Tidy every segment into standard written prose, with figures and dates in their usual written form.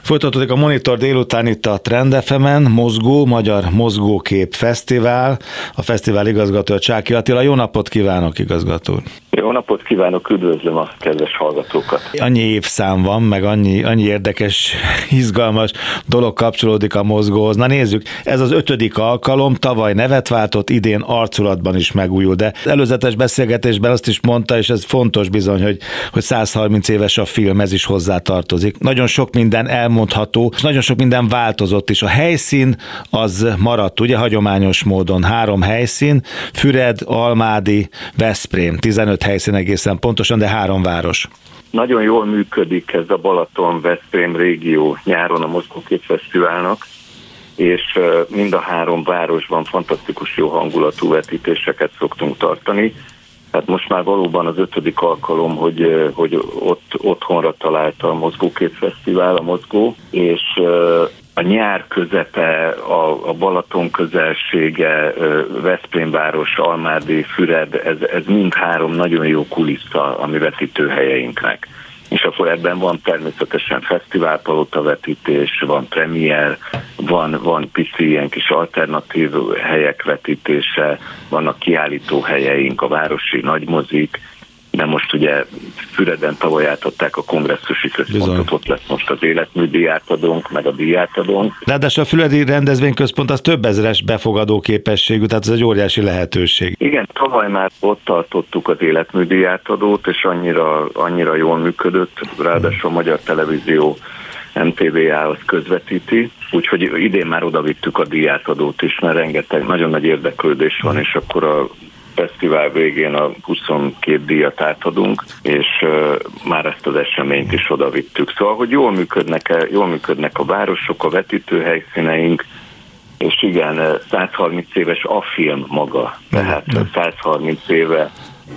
Folytatódik a Monitor délután itt a Trend FM-en, Mozgó, Magyar Mozgókép Fesztivál. A fesztivál igazgatója Csáky Attila. Jó napot kívánok, igazgató! Jó napot kívánok, üdvözlöm a kedves hallgatókat! Annyi évszám van, meg annyi érdekes, izgalmas dolog kapcsolódik a Mozgóhoz. Na nézzük, ez az 5. alkalom, tavaly nevet váltott, idén arculatban is megújul, de előzetes beszélgetésben azt is mondta, és ez fontos bizony, hogy 130 éves a film, ez is hozzátartozik. Nagyon sok minden elmondható, és nagyon sok minden változott is. A helyszín az maradt, ugye hagyományos módon 3 helyszín, Füred, Almádi, Veszprém, 15 helyszín egészen pontosan, de 3 város. Nagyon jól működik ez a Balaton-Veszprém régió nyáron a Mozgókép Fesztiválnak, és mind a 3 városban fantasztikus jó hangulatú vetítéseket szoktunk tartani. Tehát most már valóban az 5. alkalom, hogy ott otthonra találta a Mozgókép Fesztivál, a Mozgó, és a nyár közepe, a Balaton közelsége, Veszprémváros, Almádi, Füred, ez mind 3 nagyon jó kulissza a mi vetítőhelyeinknek. És akkor ebben van természetesen fesztiválpalota vetítés, van premier, van pici ilyen kis alternatív helyek vetítése, vannak kiállító helyeink, a városi nagymozik, de most ugye Füreden tavaly átadták a kongresszusi központot, ott lesz most az életműdíj átadónk, meg a díjátadónk. Ráadásul a Füredi rendezvényközpont az több ezeres befogadó képességű, tehát ez egy óriási lehetőség. Igen, tavaly már ott tartottuk az életműdíj átadót, és annyira jól működött, ráadásul a Magyar Televízió MTV-á az közvetíti, úgyhogy idén már oda vittük a díjátadót is, mert rengeteg, nagyon nagy érdeklődés van, és akkor a fesztivál végén a 22 díjat átadunk, és már ezt az eseményt is oda vittük. Szóval, hogy jól működnek a városok, a vetítőhelyszíneink, és igen, 130 éves a film maga, tehát 130 éve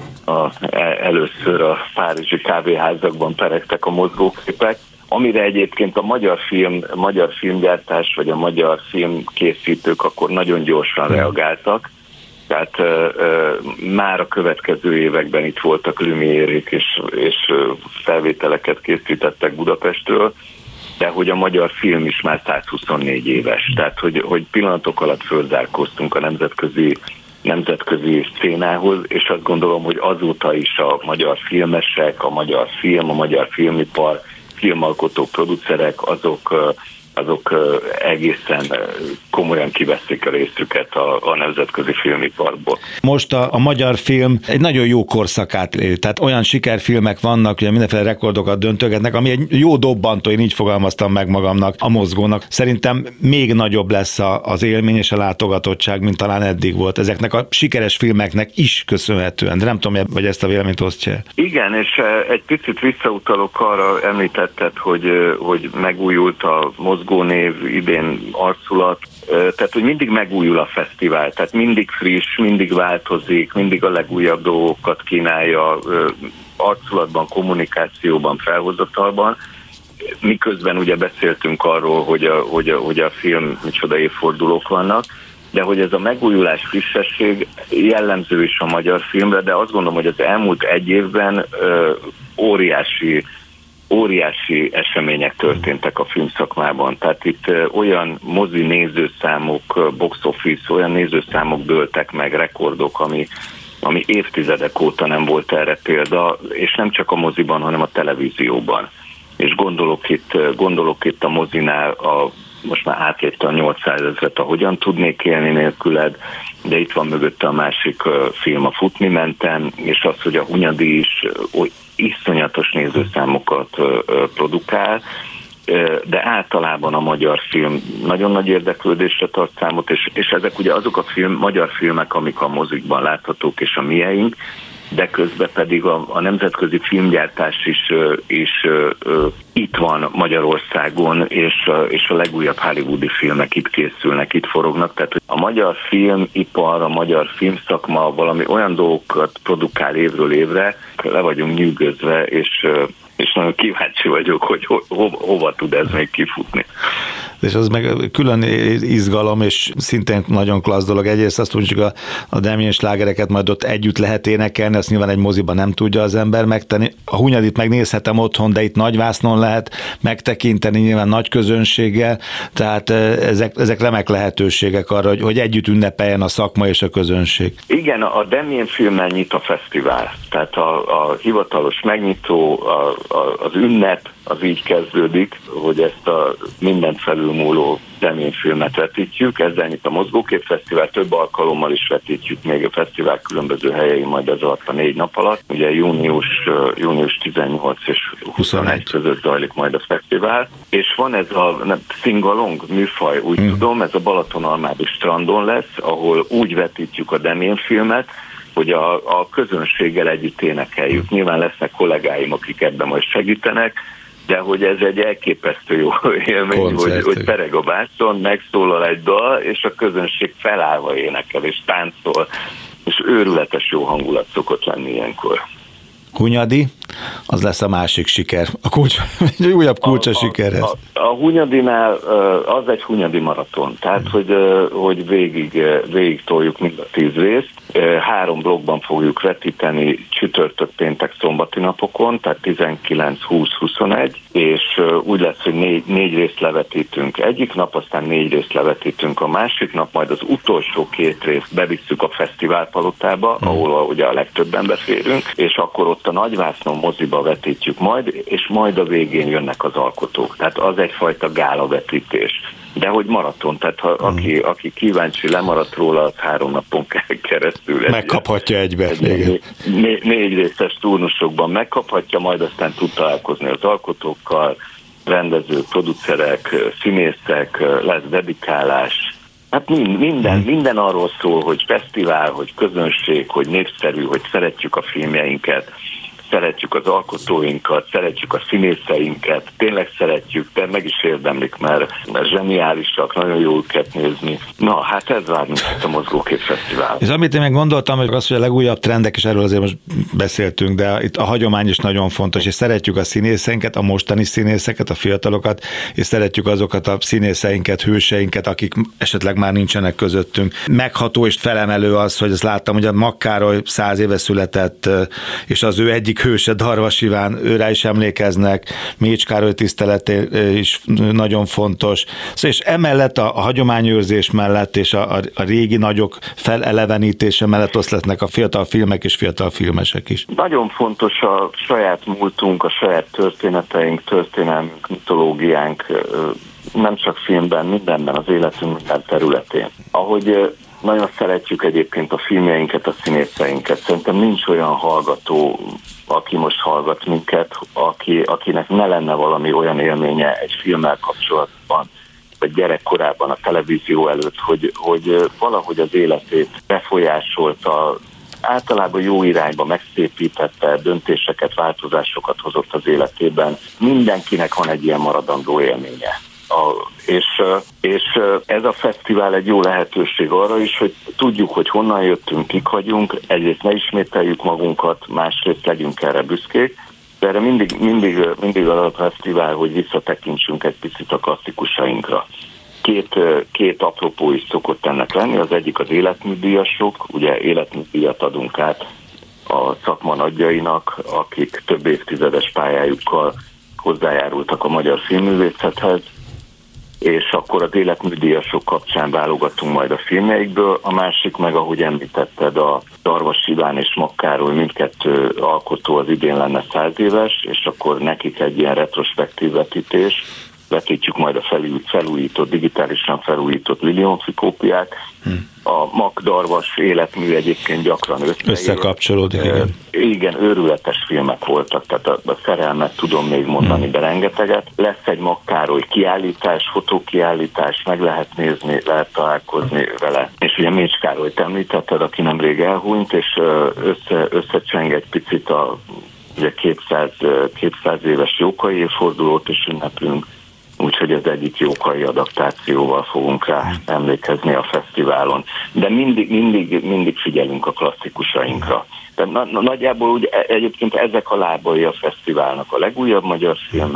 először a párizsi kávéházakban peregtek a mozgóképek, amire egyébként a magyar filmgyártás, vagy a magyar filmkészítők akkor nagyon gyorsan reagáltak. Tehát már a következő években itt voltak Lumière-ék, és felvételeket készítettek Budapestről, de hogy a magyar film is már 124 éves. Tehát, hogy pillanatok alatt fölzárkóztunk a nemzetközi szénához, és azt gondolom, hogy azóta is a magyar filmesek, a magyar filmipar, filmalkotó producerek, azok egészen komolyan kiveszik a részüket a nemzetközi filmiparból. Most a magyar film egy nagyon jó korszakát éli, tehát olyan sikerfilmek vannak, hogy mindenféle rekordokat döntögetnek, ami egy jó dobbantó, én így fogalmaztam meg magamnak, a Mozgónak. Szerintem még nagyobb lesz az élmény és a látogatottság, mint talán eddig volt. Ezeknek a sikeres filmeknek is köszönhetően, de nem tudom, hogy ezt a véleményt osztja. Igen, és egy picit visszautalok arra, említetted, hogy megújult a Mozgónév, idén arculat, tehát hogy mindig megújul a fesztivál, tehát mindig friss, mindig változik, mindig a legújabb dolgokat kínálja arculatban, kommunikációban, felhozatalban. Miközben ugye beszéltünk arról, hogy a film micsoda évfordulók vannak, de hogy ez a megújulás, frissesség jellemző is a magyar filmre, de azt gondolom, hogy az elmúlt 1 évben óriási események történtek a filmszakmában. Tehát itt olyan mozi nézőszámok, box office, olyan nézőszámok dőltek meg, rekordok, ami évtizedek óta nem volt erre példa, és nem csak a moziban, hanem a televízióban. És gondolok itt a mozinál, most már átlépte a 800 000-et, a Hogyan tudnék élni nélküled, de itt van mögötte a másik film, a Futni mentem, és az, hogy a Hunyadi is iszonyatos nézőszámokat produkál, de általában a magyar film nagyon nagy érdeklődésre tart számot, és ezek ugye azok a magyar filmek, amik a mozikban láthatók, és a mieink, de közben pedig a nemzetközi filmgyártás is itt van Magyarországon, és a legújabb hollywoodi filmek itt készülnek, itt forognak. Tehát a magyar filmipar, a magyar filmszakma valami olyan dolgokat produkál évről évre, le vagyunk nyűgözve, és nagyon kíváncsi vagyok, hogy hova tud ez még kifutni. És az meg külön izgalom, és szintén nagyon klassz dolog. Egyrészt azt mondjuk a Damien slágereket majd ott együtt lehet énekelni, azt nyilván egy moziban nem tudja az ember megtenni. A Hunyadit megnézhetem otthon, de itt nagyvásznon lehet megtekinteni, nyilván nagy közönséggel, tehát ezek remek lehetőségek arra, hogy együtt ünnepeljen a szakma és a közönség. Igen, a Damien filmmel nyit a fesztivál, tehát a hivatalos megnyitó, az ünnep, az így kezdődik, hogy ezt a mindent felülmúló Damien filmet vetítjük, ezzel nyit a Mozgókép Fesztivál, több alkalommal is vetítjük még a fesztivál különböző helyein majd ez alatt a 4 nap alatt. Ugye június 18 és 21 között zajlik majd a fesztivál, és van ez a sing-along műfaj, úgy tudom, ez a Balatonalmádi strandon lesz, ahol úgy vetítjük a Damien filmet, hogy a közönséggel együtt énekeljük. Nyilván lesznek kollégáim, akik ebben majd segítenek, de hogy ez egy elképesztő jó élmény, hogy pereg a vászon, megszólal egy dal, és a közönség felállva énekel, és táncol, és őrületes jó hangulat szokott lenni ilyenkor. Hunyadi, az lesz a másik siker. Egy újabb kulcs a sikerhez. A Hunyadinál az egy Hunyadi maraton, tehát hogy végig toljuk mind a 10 részt. 3 blokkban fogjuk vetíteni csütörtök, péntek, szombati napokon, tehát 19, 20, 21, és úgy lesz, hogy 4 részt levetítünk egyik nap, aztán 4 részt levetítünk a másik nap, majd az utolsó 2 részt bevisszük a fesztiválpalotába, ahol ugye a legtöbben beférünk, és akkor ott a Nagyvásznon moziba vetítjük majd, és majd a végén jönnek az alkotók. Tehát az egyfajta gálavetítés. De hogy maraton, tehát aki kíváncsi, lemaradt róla, az 3 napon keresztül. Megkaphatja egybe. 4 részes turnusokban megkaphatja, majd aztán tud találkozni az alkotókkal, rendezők, producerek, színészek, lesz dedikálás. Hát minden arról szól, hogy fesztivál, hogy közönség, hogy népszerű, hogy szeretjük a filmjeinket, szeretjük az alkotóinkat, szeretjük a színészeinket, tényleg szeretjük, de meg is érdemlik, mert zseniálisak, nagyon jó őket nézni. Na, hát ez vár minket a Mozgókép Fesztivál. És amit én meg gondoltam, hogy az, hogy a legújabb trendek, és erről azért most beszéltünk, de itt a hagyomány is nagyon fontos, és szeretjük a színészeinket, a mostani színészeket, a fiatalokat, és szeretjük azokat a színészeinket, hőseinket, akik esetleg már nincsenek közöttünk. Megható és felemelő az, hogy azt láttam, hogy a Makkároly 100 éve született, és az ő egyik hőse, Darvas Iván, őrá is emlékeznek, Mécs Károly tisztelete is nagyon fontos. Szóval, és emellett a hagyományőrzés mellett és a régi nagyok felelevenítése mellett oszlatnak a fiatal filmek és fiatal filmesek is. Nagyon fontos a saját múltunk, a saját történeteink, történelmünk, mitológiánk, nem csak filmben, mindenben, az életünk minden területén. Ahogy nagyon szeretjük egyébként a filmjeinket, a színészeinket. Szerintem nincs olyan hallgató, aki most hallgat minket, akinek ne lenne valami olyan élménye egy filmmel kapcsolatban, vagy gyerekkorában a televízió előtt, hogy valahogy az életét befolyásolta, általában jó irányba megszépítette, döntéseket, változásokat hozott az életében. Mindenkinek van egy ilyen maradandó élménye. És ez a fesztivál egy jó lehetőség arra is, hogy tudjuk, hogy honnan jöttünk, kik vagyunk, egyrészt ne ismételjük magunkat, másrészt legyünk erre büszkék, de erre mindig a fesztivál, hogy visszatekintsünk egy picit a klasszikusainkra. Két apropó is szokott ennek lenni, az egyik az életműdíjasok, ugye életműdíjat adunk át a szakma nagyjainak, akik több évtizedes pályájukkal hozzájárultak a magyar filmművészethez, és akkor az életműdíjasok kapcsán válogatunk majd a filmjeikből, a másik meg, ahogy említetted, a Darvas Iván és Makkároly mindkettő alkotó az idén lenne 100 éves, és akkor nekik egy ilyen retrospektív vetítés, vetítjük majd a felújított, digitálisan felújított Liliomfi kópiák. A Mak-Darvas életmű egyébként gyakran összekapcsolódik. Igen, őrületes filmek voltak, tehát a szerelmet tudom még mondani, de rengeteget. Lesz egy Makkároly kiállítás, fotókiállítás, meg lehet nézni, lehet találkozni vele. És ugye Mécs Károlyt említetted, aki nemrég elhunyt, és összecseng egy picit ugye 200 éves Jókai évfordulót is ünneplünk, úgyhogy az egyik Jókai adaptációval fogunk rá emlékezni a fesztiválon. De mindig figyelünk a klasszikusainkra. De nagyjából úgy, egyébként ezek a lábai a fesztiválnak, a legújabb magyar filmek,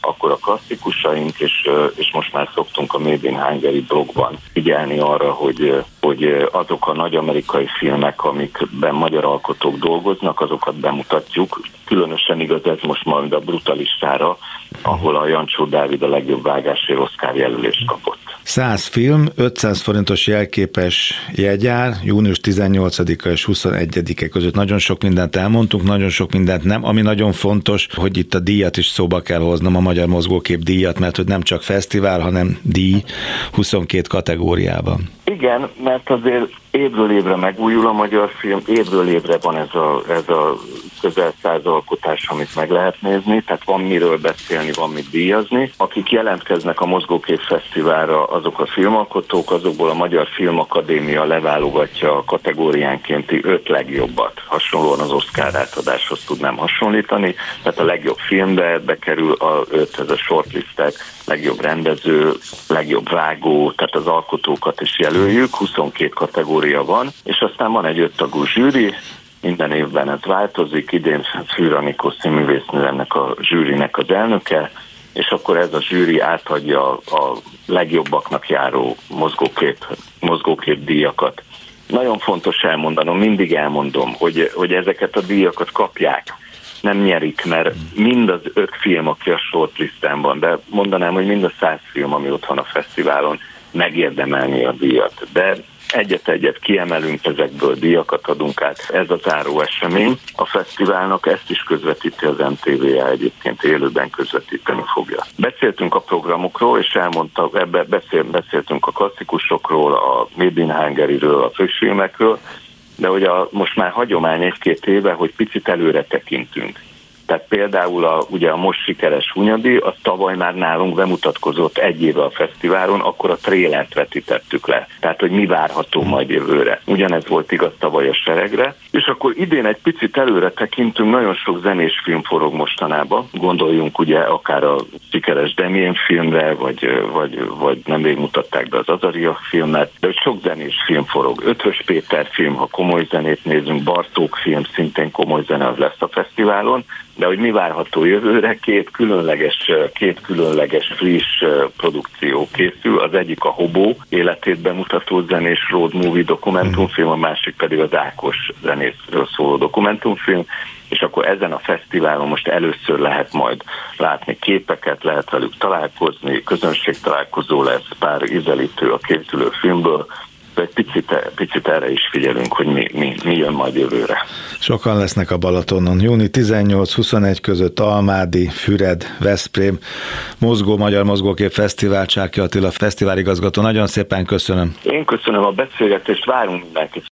akkor a klasszikusaink, és most már szoktunk a Made in Hungary blogban figyelni arra, hogy azok a nagy amerikai filmek, amikben magyar alkotók dolgoznak, azokat bemutatjuk. Különösen igaz ez most majd a Brutalistára, ahol a Jancsó Dávid a legjobb vágásért Oscar jelölést kapott. 100 film, 500 forintos jelképes jegyár, június 18-a és 21-e között. Nagyon sok mindent elmondtunk, nagyon sok mindent nem. Ami nagyon fontos, hogy itt a díjat is szóba kell hoznom, a Magyar Mozgókép díjat, mert hogy nem csak fesztivál, hanem díj 22 kategóriában. Igen, mert azért évről évre megújul a magyar film, évről évre van ez a közel 100 alkotás, amit meg lehet nézni, tehát van miről beszélni, van mit díjazni. Akik jelentkeznek a Mozgókép Fesztiválra, azok a filmalkotók, azokból a Magyar Filmakadémia leválogatja a kategóriánkénti 5 legjobbat. Hasonlóan az Oscar átadáshoz tudnám hasonlítani, tehát a legjobb filmbe bekerül a 5, ez a shortlistek, legjobb rendező, legjobb vágó, tehát az alkotókat is jelöljük, 22 kategória van, és aztán van egy 5 tagú zsűri, minden évben ez változik, idén Fűr Anikó színművésznő ennek a zsűrinek az elnöke, és akkor ez a zsűri átadja a legjobbaknak járó mozgókép díjakat. Nagyon fontos elmondanom, mindig elmondom, hogy ezeket a díjakat kapják, nem nyerik, mert mind az 5 film, aki a shortlisten van, de mondanám, hogy mind a 100 film, ami ott van a fesztiválon, megérdemelni a díjat. De egyet-egyet kiemelünk, ezekből díjakat adunk át. Ez a záró esemény a fesztiválnak, ezt is közvetíti az MTV-je, egyébként élőben közvetíteni fogja. Beszéltünk a programokról, és beszéltünk a klasszikusokról, a Made in Hungary-ről, a főfilmekről, de hogy most már hagyomány 1-2 éve, hogy picit előre tekintünk. Tehát például ugye a most sikeres Hunyadi, az tavaly már nálunk bemutatkozott 1 éve a fesztiválon, akkor a trélert vetítettük le. Tehát, hogy mi várható majd jövőre. Ugyanez volt igaz tavaly a Seregre. És akkor idén egy picit előre tekintünk, nagyon sok zenés film forog mostanában. Gondoljunk ugye akár a sikeres Damien filmre, vagy nemrég mutatták be az Azaria filmet, de hogy sok zenés film forog. Ötvös Péter film, ha komoly zenét nézünk, Bartók film, szintén komoly zene, az lesz a fesztiválon. De hogy mi várható jövőre, két különleges friss produkció készül. Az egyik a Hobó életét bemutató zenés road movie dokumentumfilm, a másik pedig az Ákos zenészről szóló dokumentumfilm, és akkor ezen a fesztiválon most először lehet majd látni képeket, lehet velük találkozni, közönségtalálkozó lesz, pár ízelítő a készülő filmből, egy picit erre is figyelünk, hogy mi jön majd jövőre. Sokan lesznek a Balatonon. Júni 18-21 között Almádi, Füred, Veszprém, Magyar Mozgókép Fesztivál, Csáky Attila fesztiváligazgató. Nagyon szépen köszönöm. Én köszönöm a beszélgetést, várunk mindenkit.